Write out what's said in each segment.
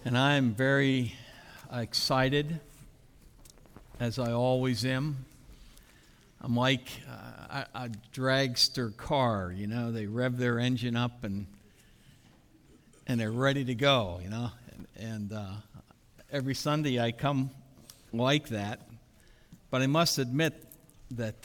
And I'm very excited, as I always am. I'm like a dragster car, you know. They rev their engine up and they're ready to go, you know. And every Sunday I come like that. But I must admit that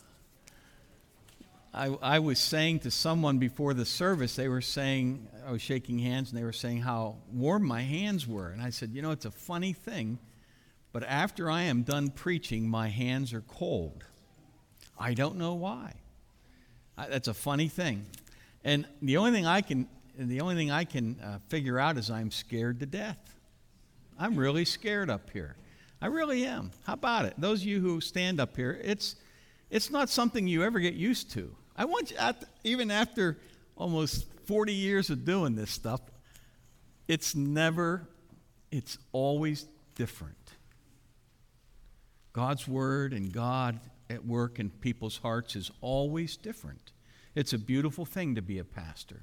I was saying to someone before the service, they were saying, I was shaking hands, and they were saying how warm my hands were. And I said, you know, it's a funny thing, but after I am done preaching, my hands are cold. I don't know why. That's a funny thing. And the only thing I can figure out is I'm scared to death. I'm really scared up here. I really am. How about it? Those of you who stand up here, it's not something you ever get used to. I want you, even after almost 40 years of doing this stuff, it's always different. God's word and God at work in people's hearts is always different. It's a beautiful thing to be a pastor.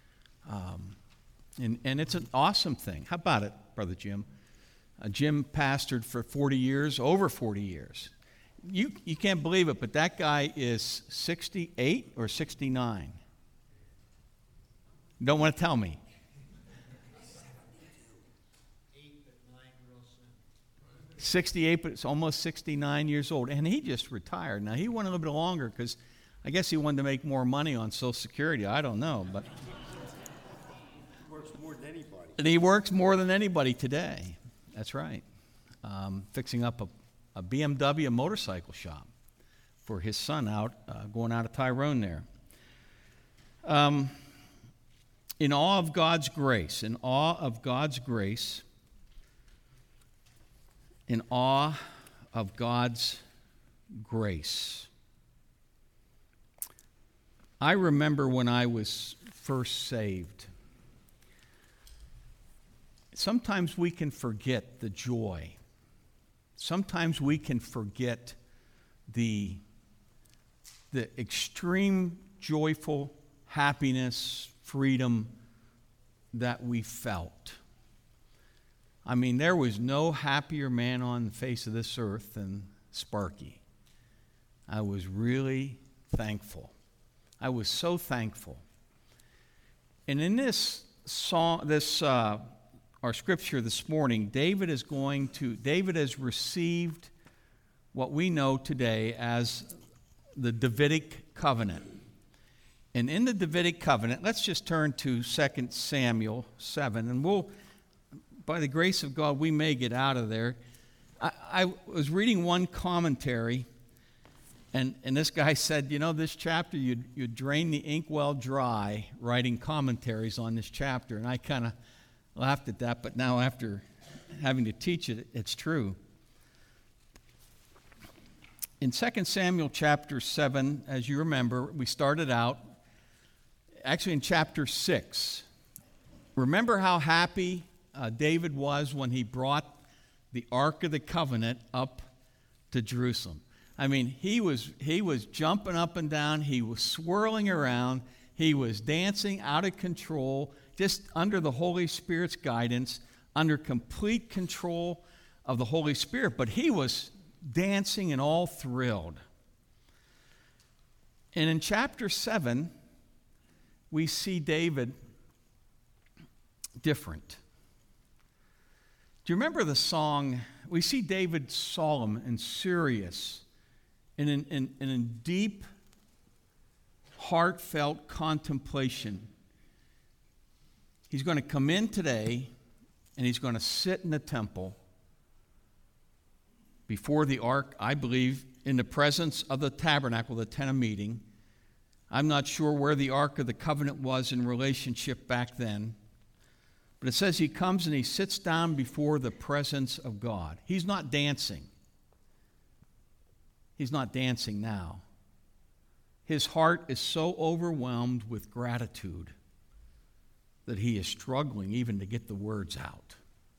And it's an awesome thing. How about it, Brother Jim? Jim pastored for 40 years, over 40 years. You can't believe it, but that guy is 68 or 69. Don't want to tell me. 68, but it's almost 69 years old. And he just retired. Now, he went a little bit longer because I guess he wanted to make more money on Social Security. I don't know. But he works more than anybody. And he works more than anybody today. That's right. Fixing up a BMW motorcycle shop for his son going out of Tyrone there. In awe of God's grace, in awe of God's grace, in awe of God's grace. I remember when I was first saved. Sometimes we can forget the joy. Sometimes we can forget the extreme joyful happiness, freedom that we felt. I mean, there was no happier man on the face of this earth than Sparky. I was really thankful. I was so thankful. And in this song, our scripture this morning, David has received what we know today as the Davidic covenant. And in the Davidic covenant, let's just turn to 2 Samuel 7, and we'll, by the grace of God, we may get out of there. I was reading one commentary, and this guy said, you know, this chapter, you drain the inkwell dry writing commentaries on this chapter. And I kind of laughed at that, but now after having to teach it, it's true. In 2 Samuel chapter 7, as you remember, we started out, actually in chapter 6. Remember how happy David was when he brought the Ark of the Covenant up to Jerusalem. I mean, he was jumping up and down. He was swirling around. He was dancing out of control, just under the Holy Spirit's guidance, under complete control of the Holy Spirit. But he was dancing and all thrilled. And in chapter 7, we see David different. Do you remember the song? We see David solemn and serious and in deep, heartfelt contemplation. He's going to come in today and he's going to sit in the temple before the ark, I believe, in the presence of the tabernacle, the tent of meeting. I'm not sure where the Ark of the Covenant was in relationship back then. But it says he comes and he sits down before the presence of God. He's not dancing. He's not dancing now. His heart is so overwhelmed with gratitude that he is struggling even to get the words out.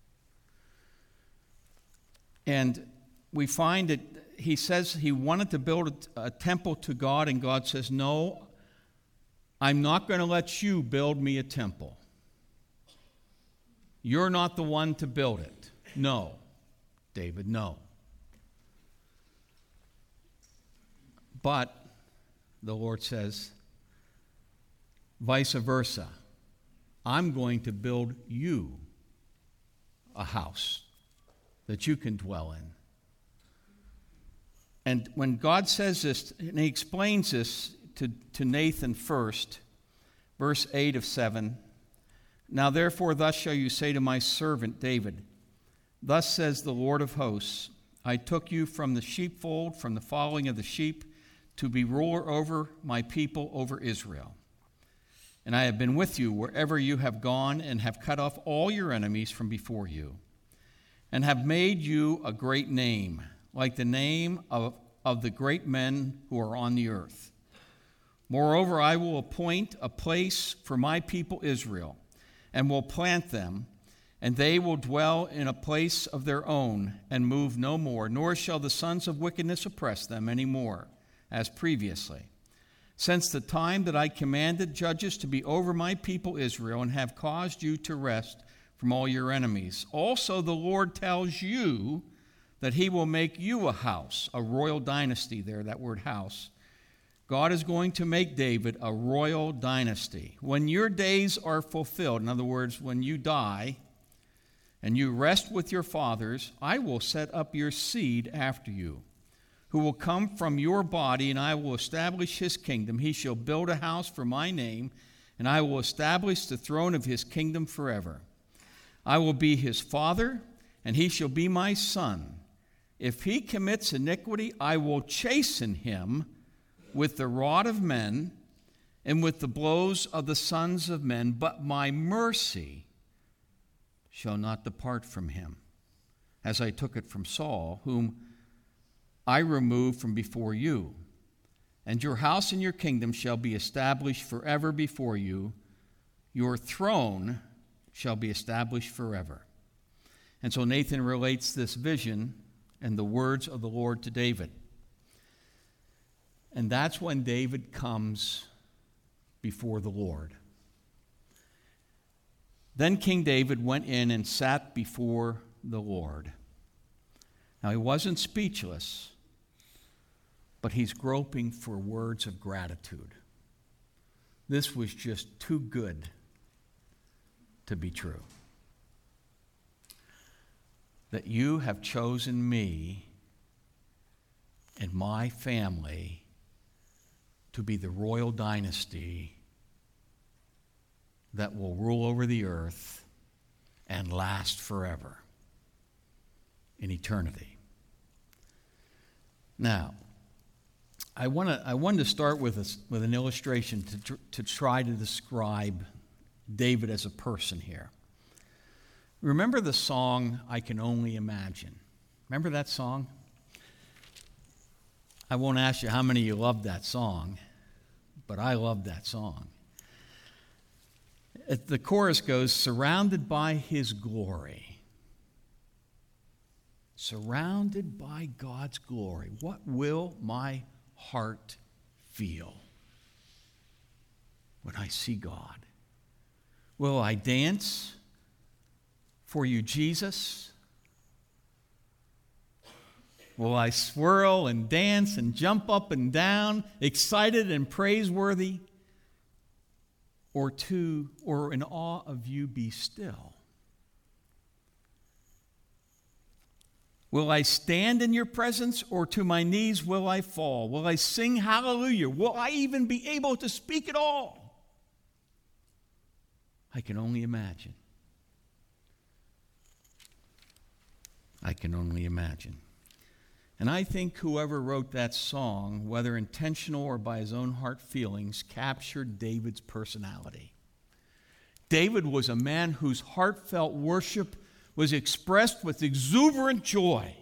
And we find that he says he wanted to build a temple to God, and God says, no, I'm not going to let you build me a temple. You're not the one to build it. No, David, no. But the Lord says, vice versa. I'm going to build you a house that you can dwell in. And when God says this, and he explains this to Nathan first, verse 8 of 7, now therefore thus shall you say to my servant David, thus says the Lord of hosts, I took you from the sheepfold, from the following of the sheep, to be ruler over my people, over Israel. And I have been with you wherever you have gone, and have cut off all your enemies from before you, and have made you a great name, like the name of the great men who are on the earth. Moreover, I will appoint a place for my people Israel, and will plant them, and they will dwell in a place of their own, and move no more, nor shall the sons of wickedness oppress them any more, as previously. Since the time that I commanded judges to be over my people Israel, and have caused you to rest from all your enemies. Also the Lord tells you that he will make you a house, a royal dynasty there, that word house. God is going to make David a royal dynasty. When your days are fulfilled, in other words, when you die and you rest with your fathers, I will set up your seed after you, who will come from your body, and I will establish his kingdom. He shall build a house for my name, and I will establish the throne of his kingdom forever. I will be his father, and he shall be my son. If he commits iniquity, I will chasten him with the rod of men and with the blows of the sons of men, but my mercy shall not depart from him, as I took it from Saul, whom I removed from before you. And your house and your kingdom shall be established forever before you. Your throne shall be established forever. And so Nathan relates this vision and the words of the Lord to David. And that's when David comes before the Lord. Then King David went in and sat before the Lord. Now he wasn't speechless, but he's groping for words of gratitude. This was just too good to be true. That you have chosen me and my family to be the royal dynasty that will rule over the earth and last forever in eternity. Now, I wanted to start with an illustration to try to describe David as a person here. Remember the song, I Can Only Imagine? Remember that song? I won't ask you how many of you loved that song, but I loved that song. The chorus goes, surrounded by his glory. Surrounded by God's glory. What will my heart feel when I see God? Will I dance for you, Jesus? Will I swirl and dance and jump up and down, excited and praiseworthy? Or in awe of you be still? Will I stand in your presence, or to my knees will I fall? Will I sing hallelujah? Will I even be able to speak at all? I can only imagine. I can only imagine. And I think whoever wrote that song, whether intentional or by his own heart feelings, captured David's personality. David was a man whose heartfelt worship was expressed with exuberant joy,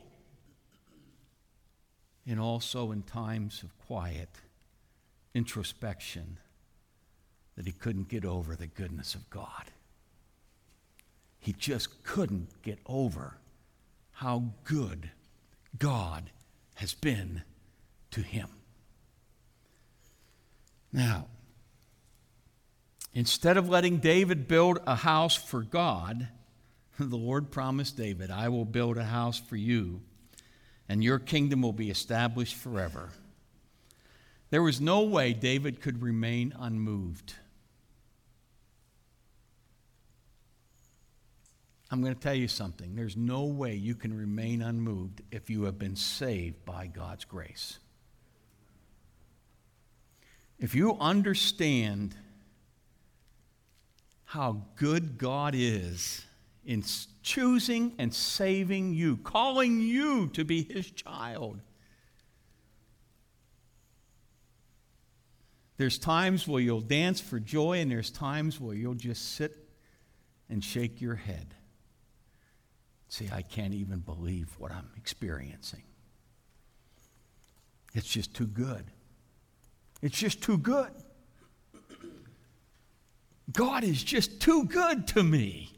and also in times of quiet introspection that he couldn't get over the goodness of God. He just couldn't get over how good God has been to him. Now, instead of letting David build a house for God, the Lord promised David, I will build a house for you, and your kingdom will be established forever. There was no way David could remain unmoved. I'm going to tell you something. There's no way you can remain unmoved if you have been saved by God's grace. If you understand how good God is in choosing and saving you, calling you to be His child, there's times where you'll dance for joy, and there's times where you'll just sit and shake your head. See, I can't even believe what I'm experiencing. It's just too good. It's just too good. God is just too good to me.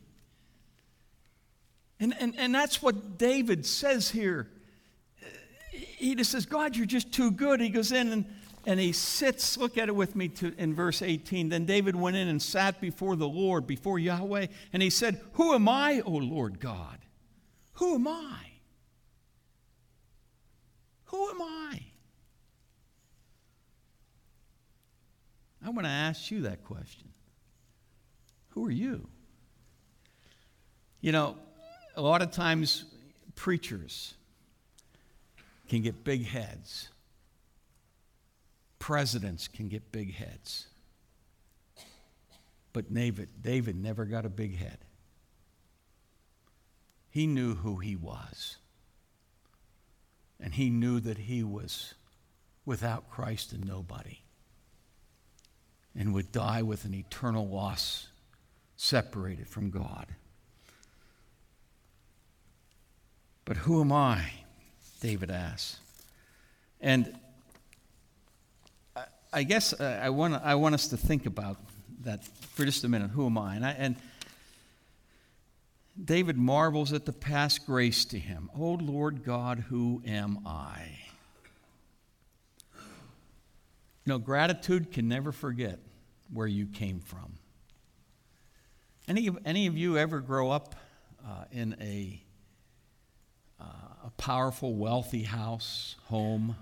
And that's what David says here. He just says, God, you're just too good. He goes in and he sits, look at it with me in verse 18. Then David went in and sat before the Lord, before Yahweh, and he said, who am I, O Lord God? Who am I? Who am I? I want to ask you that question. Who are you? You know, a lot of times preachers can get big heads. Presidents can get big heads. But David never got a big head. He knew who he was. And he knew that he was without Christ and nobody. And would die with an eternal loss, separated from God. But who am I? David asks. And I guess I want us to think about that for just a minute. Who am I? And David marvels at the past grace to him. O Lord God, who am I? You know, gratitude can never forget where you came from. Any of you ever grow up in a powerful, wealthy home?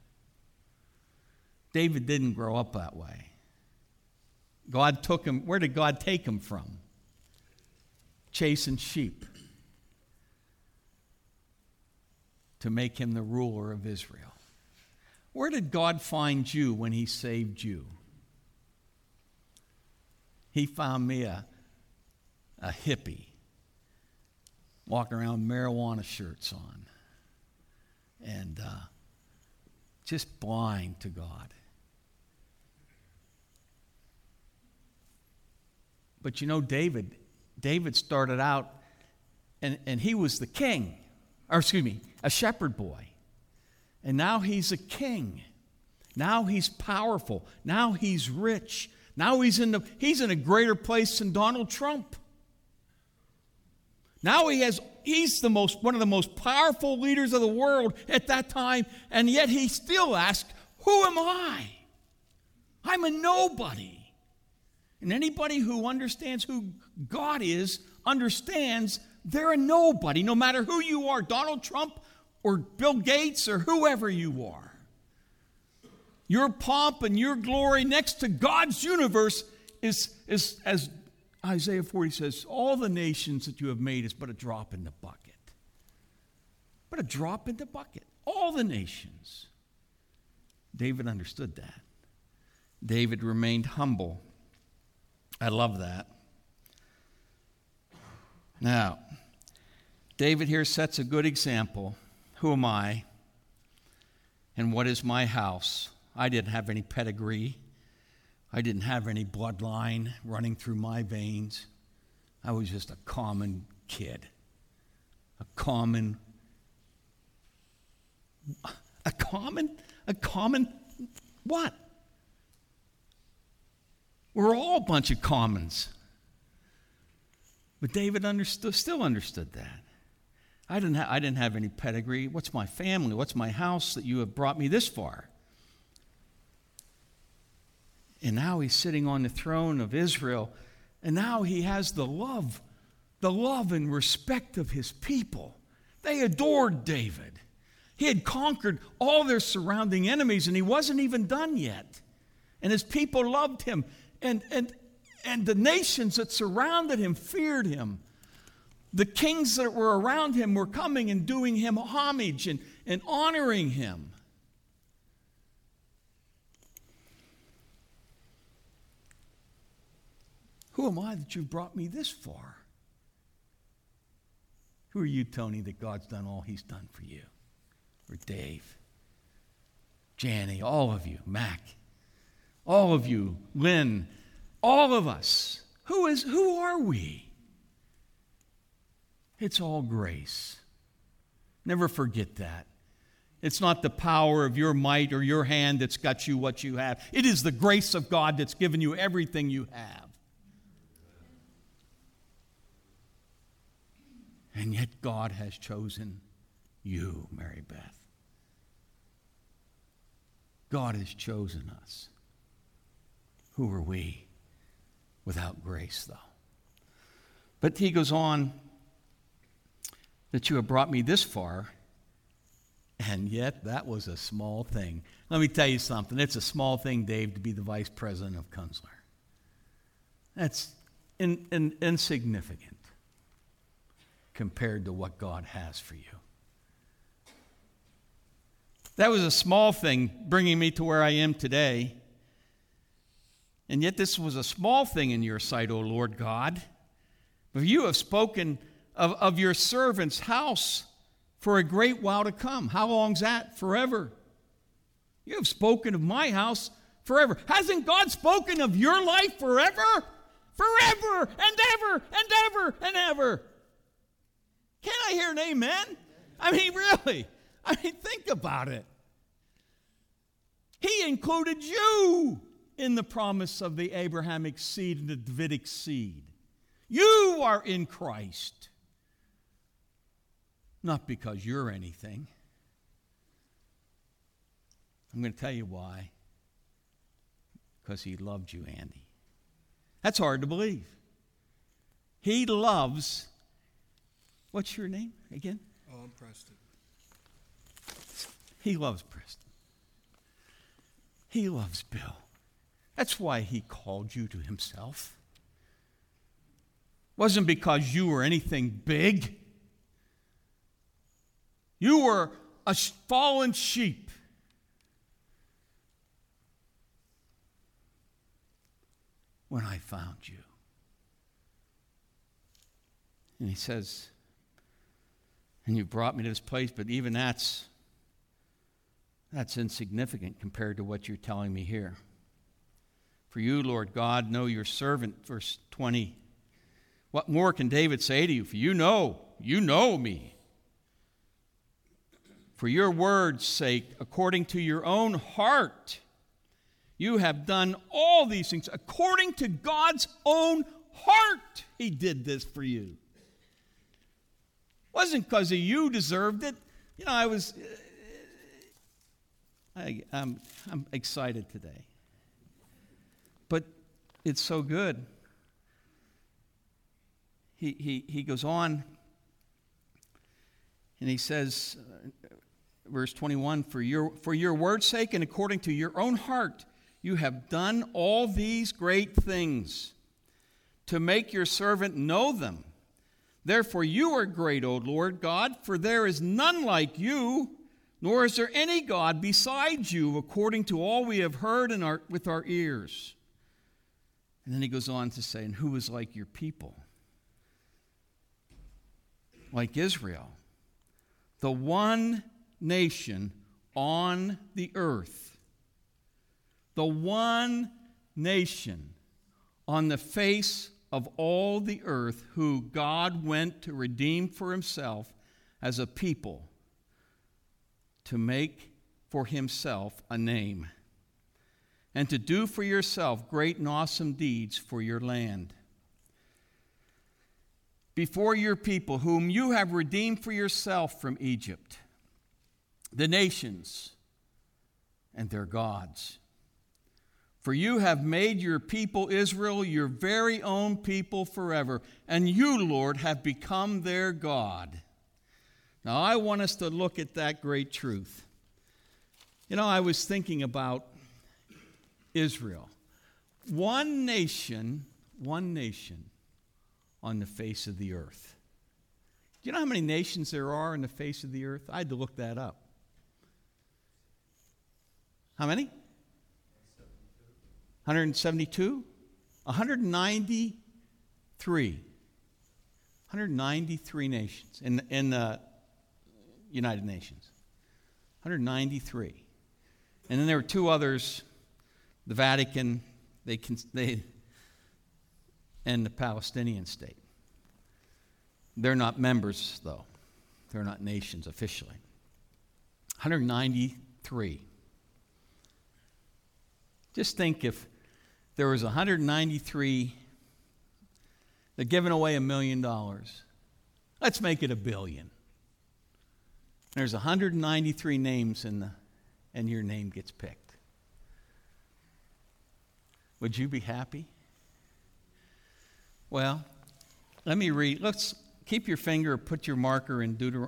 David didn't grow up that way. God took him. Where did God take him from? Chasing sheep to make him the ruler of Israel. Where did God find you when He saved you? He found me a hippie walking around with marijuana shirts on and just blind to God. But you know, David started out and he was the king, a shepherd boy. And now he's a king. Now he's powerful. Now he's rich. Now he's in a greater place than Donald Trump. Now he's one of the most powerful leaders of the world at that time, and yet he still asks, who am I? I'm a nobody. And anybody who understands who God is understands they're a nobody, no matter who you are, Donald Trump or Bill Gates or whoever you are. Your pomp and your glory next to God's universe is as Isaiah 40 says, all the nations that you have made is but a drop in the bucket. But a drop in the bucket. All the nations. David understood that. David remained humble. I love that. Now, David here sets a good example. Who am I? And what is my house? I didn't have any pedigree. I didn't have any bloodline running through my veins. I was just a common kid. A common what? We're all a bunch of commons. But David still understood that. I didn't have any pedigree. What's my family? What's my house that you have brought me this far? And now he's sitting on the throne of Israel, and now he has the love the love and respect of his people. They adored David. He had conquered all their surrounding enemies, and he wasn't even done yet. And his people loved him, and the nations that surrounded him feared him. The kings that were around him were coming and doing him homage and honoring him. Who am I that you've brought me this far? Who are you, Tony, that God's done all he's done for you? Or Dave, Janny, all of you, Mac, all of you, Lynn, all of us. Who are we? It's all grace. Never forget that. It's not the power of your might or your hand that's got you what you have. It is the grace of God that's given you everything you have. And yet God has chosen you, Mary Beth. God has chosen us. Who are we without grace, though? But he goes on, that you have brought me this far, and yet that was a small thing. Let me tell you something. It's a small thing, Dave, to be the vice president of Kunzler. That's insignificant compared to what God has for you. That was a small thing bringing me to where I am today. And yet this was a small thing in your sight, O Lord God. But you have spoken of your servant's house for a great while to come. How long's that? Forever. You have spoken of my house forever. Hasn't God spoken of your life forever? Forever and ever and ever and ever. Can I hear an amen? I mean, really. I mean, think about it. He included you in the promise of the Abrahamic seed and the Davidic seed. You are in Christ. Not because you're anything. I'm going to tell you why. Because he loved you, Andy. That's hard to believe. He loves... What's your name again? Oh, I'm Preston. He loves Preston. He loves Bill. That's why he called you to himself. It wasn't because you were anything big. You were a fallen sheep. When I found you. And he says, and you brought me to this place, but even that's insignificant compared to what you're telling me here. For you, Lord God, know your servant, verse 20. What more can David say to you? For you know me. For your word's sake, according to your own heart, you have done all these things. According to God's own heart, he did this for you. It wasn't because of you deserved it. You know, I'm excited today. But it's so good. He goes on and he says, verse 21, for your word's sake and according to your own heart, you have done all these great things to make your servant know them. Therefore you are great, O Lord God, for there is none like you, nor is there any God besides you, according to all we have heard with our ears. And then he goes on to say, and who is like your people? Like Israel, the one nation on the earth, the one nation on the face of all the earth who God went to redeem for himself as a people to make for himself a name and to do for yourself great and awesome deeds for your land. Before your people, whom you have redeemed for yourself from Egypt, the nations and their gods, For you have made your people Israel your very own people forever, and you, Lord, have become their God. Now, I want us to look at that great truth. You know, I was thinking about Israel. One nation on the face of the earth. Do you know how many nations there are on the face of the earth? I had to look that up. How many? 172? 193. 193 nations in the United Nations. 193. And then there were two others, the Vatican, and the Palestinian state. They're not members, though. They're not nations officially. 193. Just think if there was 193, they're giving away $1 million. Let's make it $1 billion. There's 193 names and your name gets picked. Would you be happy? Well, let me read. Let's keep your finger or put your marker in 2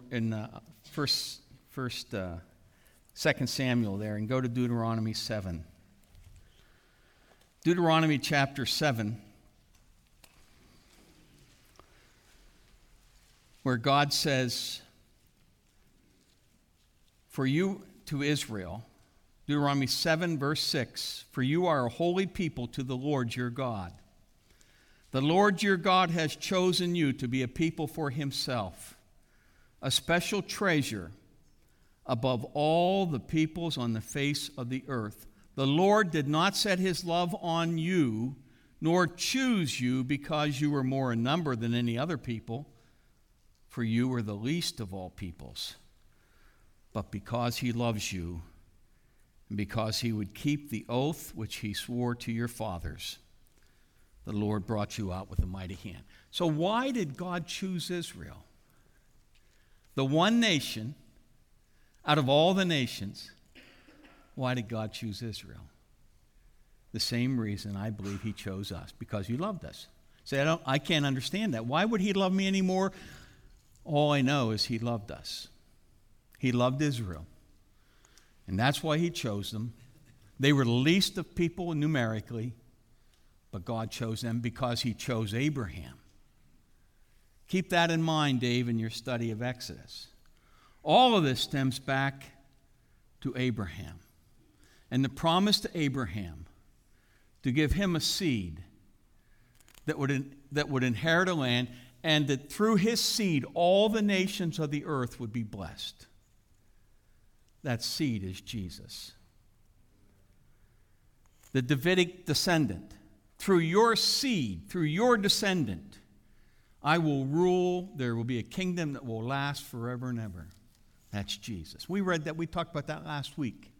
Samuel there and go to Deuteronomy 7. Deuteronomy chapter 7, where God says, for you to Israel, Deuteronomy 7, verse 6, for you are a holy people to the Lord your God. The Lord your God has chosen you to be a people for himself, a special treasure above all the peoples on the face of the earth. The Lord did not set his love on you, nor choose you because you were more in number than any other people, for you were the least of all peoples, but because he loves you, and because he would keep the oath which he swore to your fathers. The Lord brought you out with a mighty hand. So why did God choose Israel? The one nation out of all the nations. Why did God choose Israel? The same reason I believe he chose us, because he loved us. Say, I can't understand that. Why would he love me anymore? All I know is he loved us. He loved Israel. And that's why he chose them. They were the least of people numerically, but God chose them because he chose Abraham. Keep that in mind, Dave, in your study of Exodus. All of this stems back to Abraham and the promise to Abraham to give him a seed that would inherit a land, and that through his seed all the nations of the earth would be blessed. That seed is Jesus. The Davidic descendant. Through your seed, through your descendant, I will rule. There will be a kingdom that will last forever and ever. That's Jesus. We read that. We talked about that last week.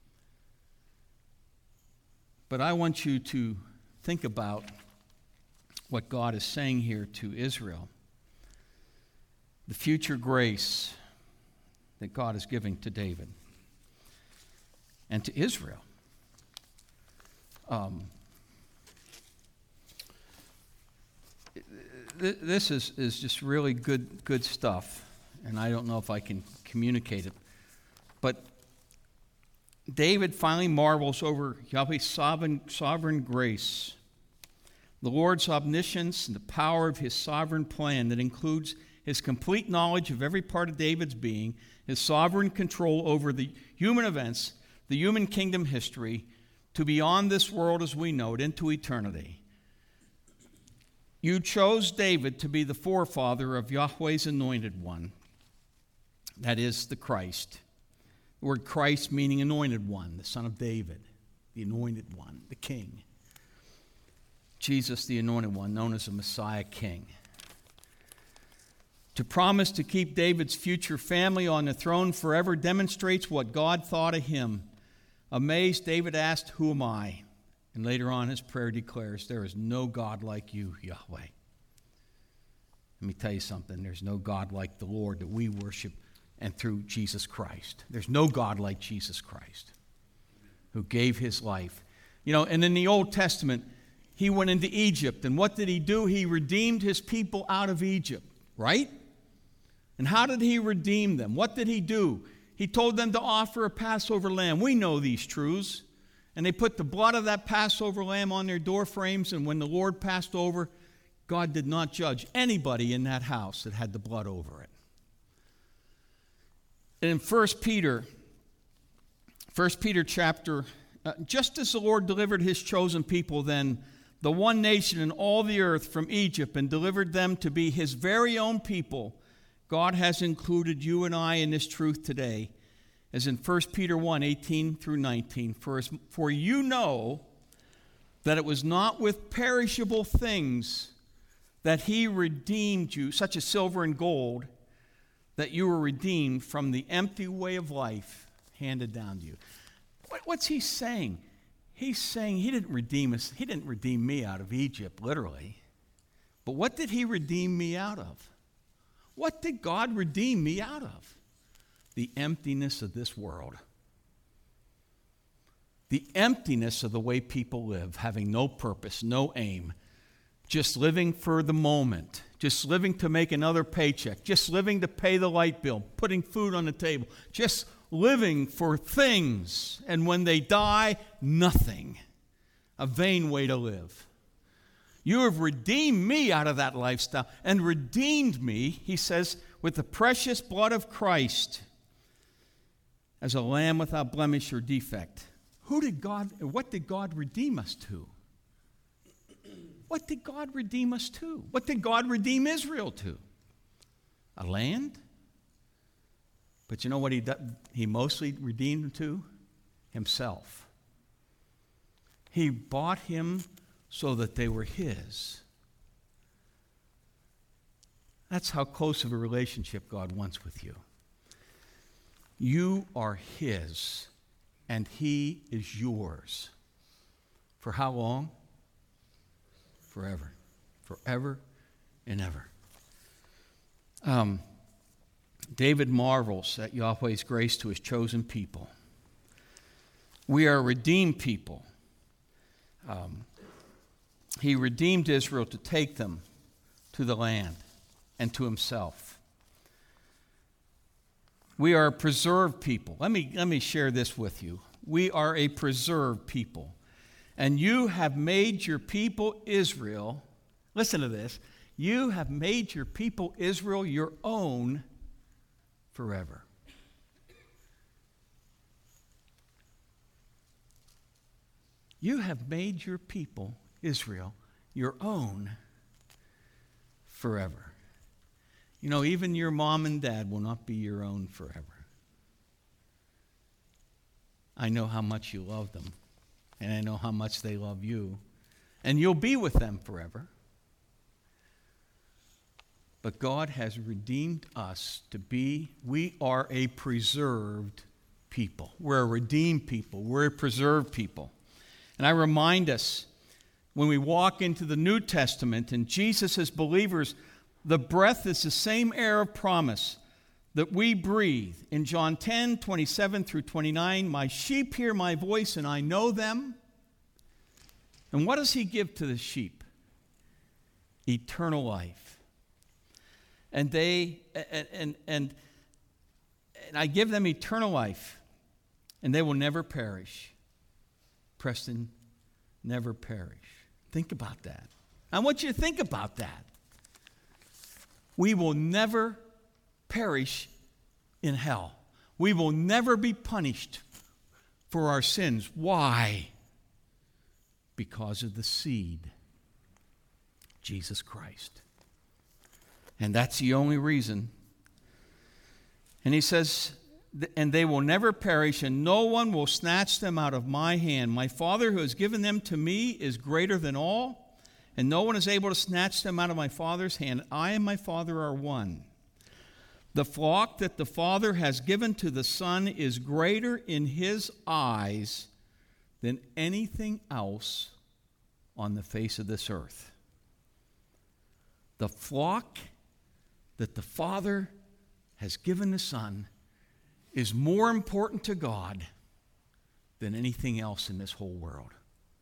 But I want you to think about what God is saying here to Israel. The future grace that God is giving to David and to Israel. This is just really good stuff, and I don't know if I can communicate it. But David finally marvels over Yahweh's sovereign grace, the Lord's omniscience, and the power of his sovereign plan that includes his complete knowledge of every part of David's being, his sovereign control over the human events, the human kingdom history, to beyond this world as we know it, into eternity. You chose David to be the forefather of Yahweh's anointed one. That is the Christ. The word Christ meaning anointed one, the son of David, the anointed one, the king. Jesus, the anointed one, known as the Messiah King. To promise to keep David's future family on the throne forever demonstrates what God thought of him. Amazed, David asked, "Who am I?" And later on, his prayer declares, "There is no God like you, Yahweh." Let me tell you something. There's no God like the Lord that we worship, and through Jesus Christ. There's no God like Jesus Christ, who gave his life And in the Old Testament, he went into Egypt. And what did he do? He redeemed his people out of Egypt, right? And how did he redeem them? What did he do? He told them to offer a Passover lamb. We know these truths. And they put the blood of that Passover lamb on their door frames. And when the Lord passed over, God did not judge anybody in that house that had the blood over it. And in 1 Peter chapter, just as the Lord delivered his chosen people then, the one nation in all the earth from Egypt, and delivered them to be his very own people, God has included you and I in this truth today, as in 1 Peter 1, 18 through 19. For you know that it was not with perishable things that he redeemed you, such as silver and gold, that you were redeemed from the empty way of life handed down to you. What's he saying? He's saying he didn't redeem us. He didn't redeem me out of Egypt, literally. But what did he redeem me out of? What did God redeem me out of? The emptiness of this world. The emptiness of the way people live, having no purpose, no aim, just living for the moment, just living to make another paycheck, just living to pay the light bill, putting food on the table, just living for things, and when they die, nothing. A vain way to live. You have redeemed me out of that lifestyle, and redeemed me, he says, with the precious blood of Christ, as a lamb without blemish or defect. What did God redeem us to? What did God redeem us to? What did God redeem Israel to? A land? But you know what he mostly redeemed them to? Himself. He bought him so that they were his. That's how close of a relationship God wants with you. You are his, and he is yours. For how long? Forever. Forever and ever. David marvels at Yahweh's grace to his chosen people. We are redeemed people. He redeemed Israel to take them to the land and to himself. We are a preserved people. Let me share this with you. We are a preserved people. And you have made your people Israel, listen to this, you have made your people Israel your own forever. You have made your people, Israel, your own forever. Even your mom and dad will not be your own forever. I know how much you love them, and I know how much they love you, and you'll be with them forever. But God has redeemed us we are a preserved people. We're a redeemed people. We're a preserved people. And I remind us, when we walk into the New Testament and Jesus as believers, the breath is the same air of promise that we breathe. In John 10, 27 through 29, my sheep hear my voice and I know them. And what does he give to the sheep? Eternal life. And I give them eternal life, and they will never perish. Preston, never perish. Think about that. I want you to think about that. We will never perish in hell. We will never be punished for our sins. Why? Because of the seed, Jesus Christ. And that's the only reason. And he says, and they will never perish, and no one will snatch them out of my hand. My Father who has given them to me is greater than all, and no one is able to snatch them out of my Father's hand. I and my Father are one. The flock that the Father has given to the Son is greater in his eyes than anything else on the face of this earth. The flock that the Father has given the Son is more important to God than anything else in this whole world.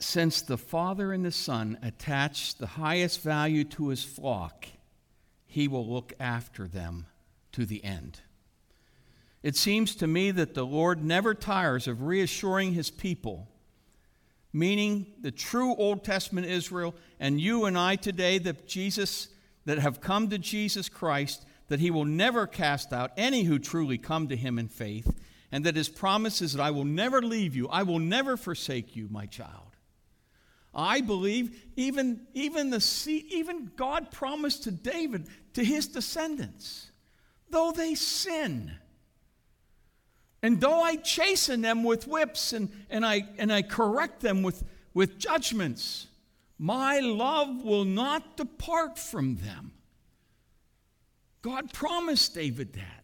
since the Father and the Son attach the highest value to his flock, he will look after them to the end. It seems to me that the Lord never tires of reassuring his people, meaning the true Old Testament Israel and you and I today that have come to Jesus Christ, that he will never cast out any who truly come to him in faith, and that his promise is that I will never leave you, I will never forsake you, my child. I believe even God promised to David, to his descendants, though they sin, and though I chasten them with whips and I correct them with judgments, my love will not depart from them. God promised David that.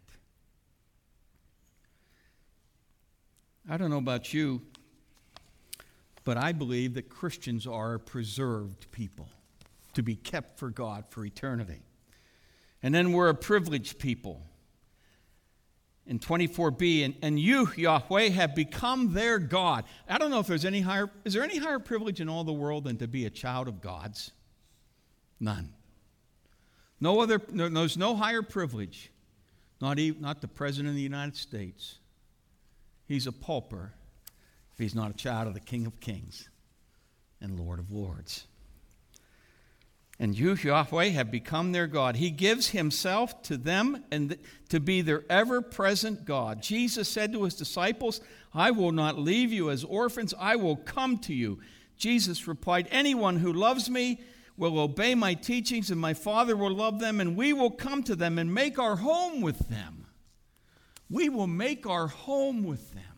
I don't know about you, but I believe that Christians are a preserved people to be kept for God for eternity. And then we're a privileged people. In 24b, and you, Yahweh, have become their God. I don't know if is there any higher privilege in all the world than to be a child of God's? None. There's no higher privilege. Not the President of the United States. He's a pauper if he's not a child of the King of Kings and Lord of Lords. And you, Yahweh, have become their God. He gives himself to them and to be their ever-present God. Jesus said to his disciples, I will not leave you as orphans. I will come to you. Jesus replied, anyone who loves me will obey my teachings, and my Father will love them, and we will come to them and make our home with them. We will make our home with them.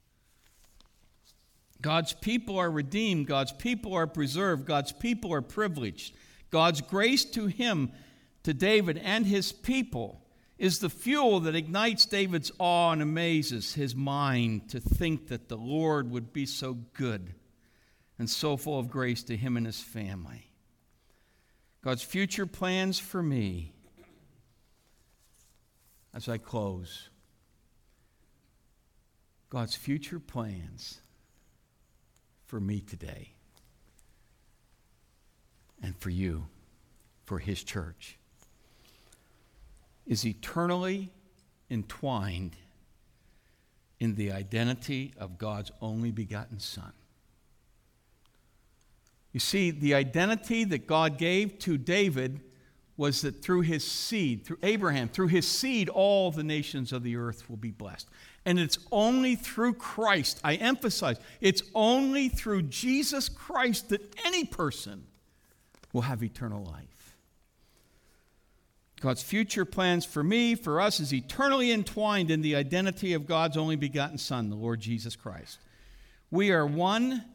God's people are redeemed. God's people are preserved. God's people are privileged. God's grace to him, to David and his people, is the fuel that ignites David's awe and amazes his mind to think that the Lord would be so good and so full of grace to him and his family. God's future plans for me, as I close, God's future plans for me today and for you, for his church, is eternally entwined in the identity of God's only begotten Son. You see, the identity that God gave to David was that through his seed, through Abraham, through his seed, all the nations of the earth will be blessed. And it's only through Christ, I emphasize, it's only through Jesus Christ that any person will have eternal life. God's future plans for me, for us, is eternally entwined in the identity of God's only begotten Son, the Lord Jesus Christ. We are one,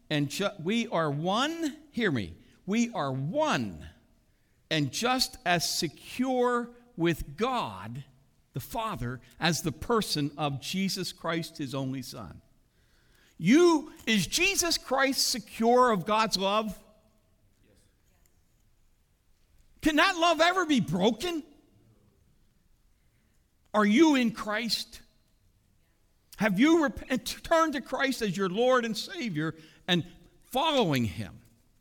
hear me, we are one and just as secure with God, the Father, as the person of Jesus Christ, his only Son. Is Jesus Christ secure of God's love? Can that love ever be broken? Are you in Christ? Have you turned to Christ as your Lord and Savior and following him?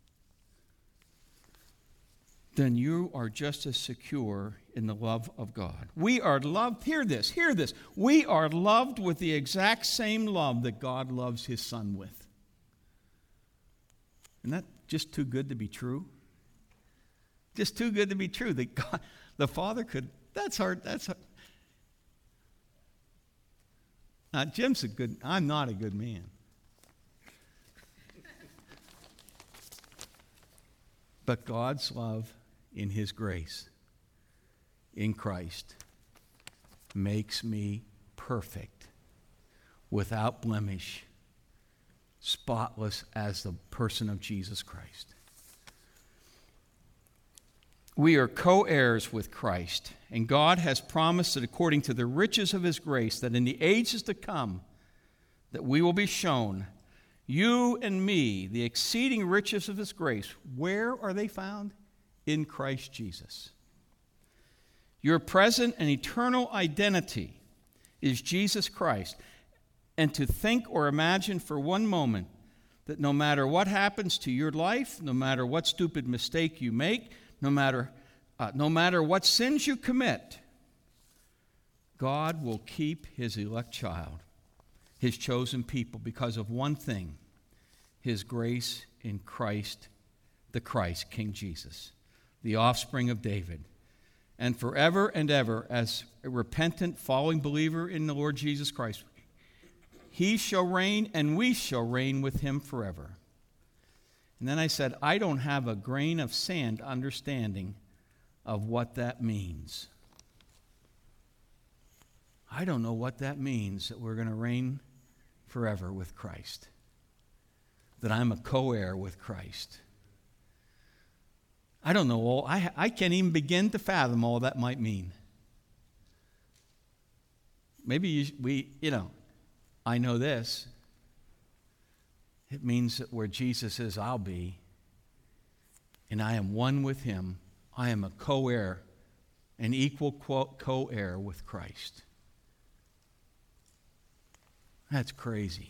Then you are just as secure in the love of God. We are loved, hear this. We are loved with the exact same love that God loves his Son with. Isn't that just too good to be true? Just too good to be true that God, the Father could, that's hard. Jim's I'm not a good man. But God's love in his grace in Christ makes me perfect, without blemish, spotless as the person of Jesus Christ. We are co-heirs with Christ, and God has promised that according to the riches of his grace, that in the ages to come, that we will be shown, you and me, the exceeding riches of his grace. Where are they found? In Christ Jesus. Your present and eternal identity is Jesus Christ. And to think or imagine for one moment that no matter what happens to your life, no matter what stupid mistake you make, no matter what sins you commit, God will keep his elect child, his chosen people, because of one thing, his grace in Christ, the Christ, King Jesus, the offspring of David. And forever and ever, as a repentant, following believer in the Lord Jesus Christ, he shall reign and we shall reign with him forever. And then I said, I don't have a grain of sand understanding of what that means. I don't know what that means, that we're going to reign forever with Christ, that I'm a co-heir with Christ. I don't know all. I can't even begin to fathom all that might mean. Maybe I know this. It means that where Jesus is, I'll be, and I am one with him. I am a co-heir, an equal co-heir with Christ. That's crazy.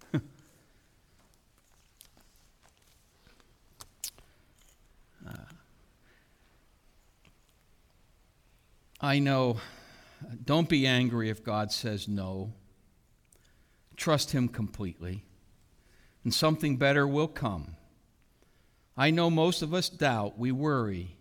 I know, don't be angry if God says no. Trust him completely, and something better will come. I know most of us doubt, we worry.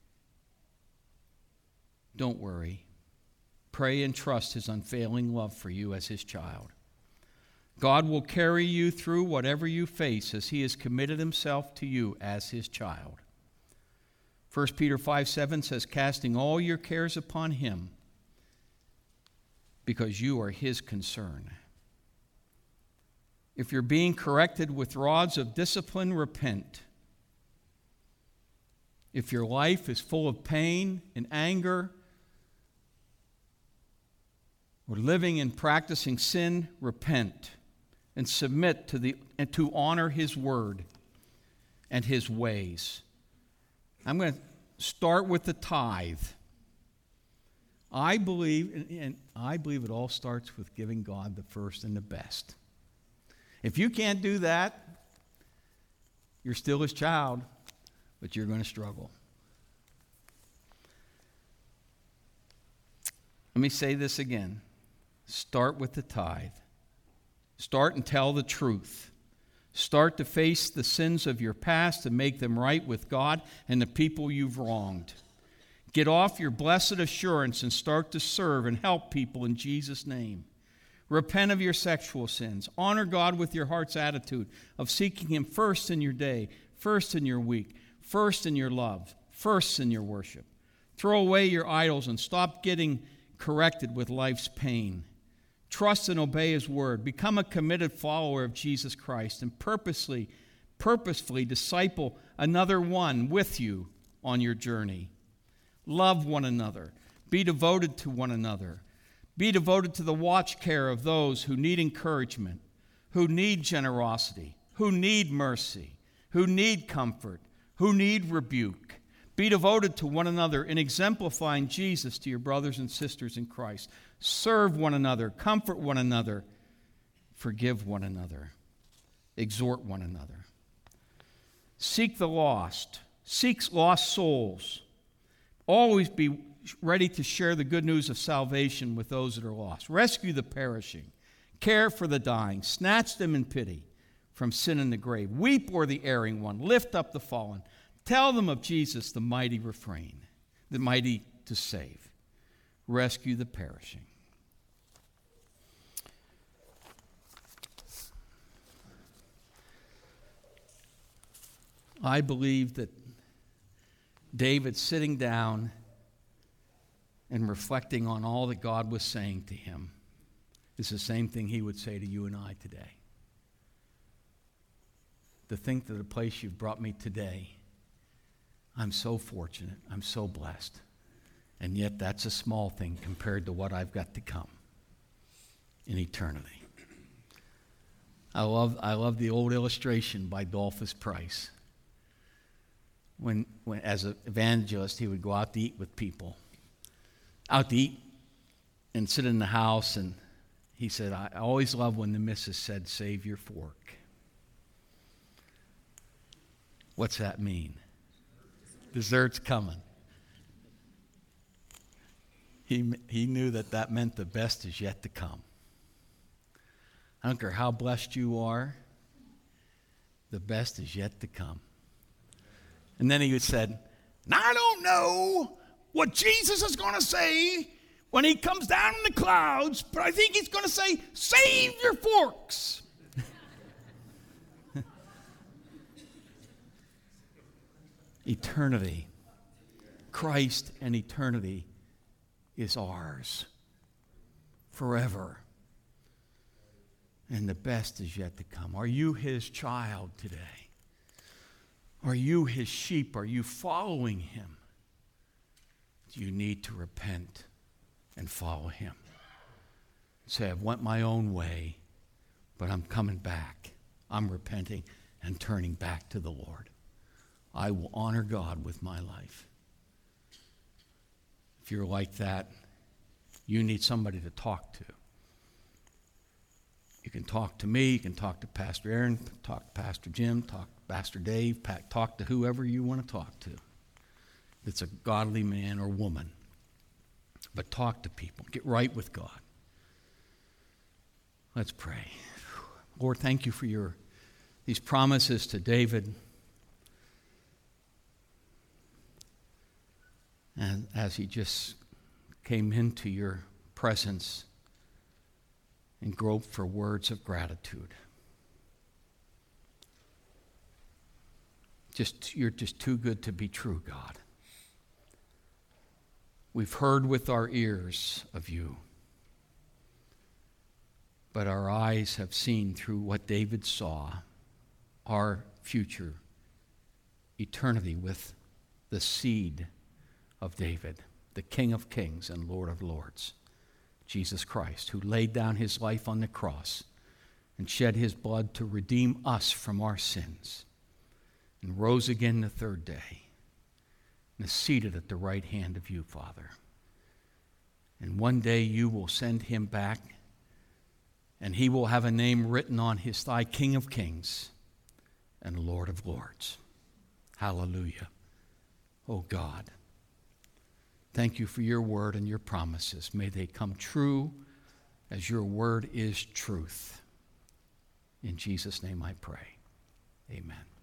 Don't worry. Pray and trust his unfailing love for you as his child. God will carry you through whatever you face as he has committed himself to you as his child. 1 Peter 5:7 says, casting all your cares upon him because you are his concern. If you're being corrected with rods of discipline, repent. If your life is full of pain and anger, or living and practicing sin, repent and submit to honor his word and his ways. I'm going to start with the tithe. I believe it all starts with giving God the first and the best. If you can't do that, you're still his child, but you're going to struggle. Let me say this again. Start with the tithe. Start and tell the truth. Start to face the sins of your past and make them right with God and the people you've wronged. Get off your blessed assurance and start to serve and help people in Jesus' name. Repent of your sexual sins. Honor God with your heart's attitude of seeking him first in your day, first in your week, first in your love, first in your worship. Throw away your idols and stop getting corrected with life's pain. Trust and obey his word. Become a committed follower of Jesus Christ and purposefully disciple another one with you on your journey. Love one another. Be devoted to one another. Be devoted to the watch care of those who need encouragement, who need generosity, who need mercy, who need comfort, who need rebuke. Be devoted to one another in exemplifying Jesus to your brothers and sisters in Christ. Serve one another, comfort one another, forgive one another, exhort one another. Seek the lost, seek lost souls. Always be ready to share the good news of salvation with those that are lost. Rescue the perishing, care for the dying, snatch them in pity from sin and the grave. Weep o'er the erring one, lift up the fallen. Tell them of Jesus, the mighty refrain, the mighty to save. Rescue the perishing. I believe that David sitting down and reflecting on all that God was saying to him is the same thing he would say to you and I today. To think that the place you've brought me today, I'm so fortunate, I'm so blessed. And yet that's a small thing compared to what I've got to come in eternity. I love the old illustration by Dolphus Price. When as an evangelist, he would go out to eat with people. Out to eat and sit in the house, and he said, I always love when the missus said, save your fork. What's that mean? Dessert's coming. He knew that meant the best is yet to come. I don't care how blessed you are, the best is yet to come. And then he said, now I don't know what Jesus is going to say when he comes down in the clouds, but I think he's going to say, save your forks. Eternity. Christ and eternity is ours forever. And the best is yet to come. Are you his child today? Are you his sheep? Are you following him? Do you need to repent and follow him? Say, I've went my own way, but I'm coming back. I'm repenting and turning back to the Lord. I will honor God with my life. If you're like that, you need somebody to talk to. You can talk to me, you can talk to Pastor Aaron, talk to Pastor Jim, talk to Pastor Dave, talk to whoever you want to talk to. That's a godly man or woman. But talk to people. Get right with God. Let's pray. Lord, thank you for these promises to David. And as he just came into your presence and groped for words of gratitude. You're just too good to be true, God. We've heard with our ears of you, but our eyes have seen through what David saw, our future eternity with the seed of David, the King of Kings and Lord of Lords, Jesus Christ, who laid down his life on the cross and shed his blood to redeem us from our sins, and rose again the third day, and is seated at the right hand of you, Father. And one day you will send him back, and he will have a name written on his thigh, King of Kings and Lord of Lords. Hallelujah. Oh God, thank you for your word and your promises. May they come true as your word is truth. In Jesus' name I pray. Amen.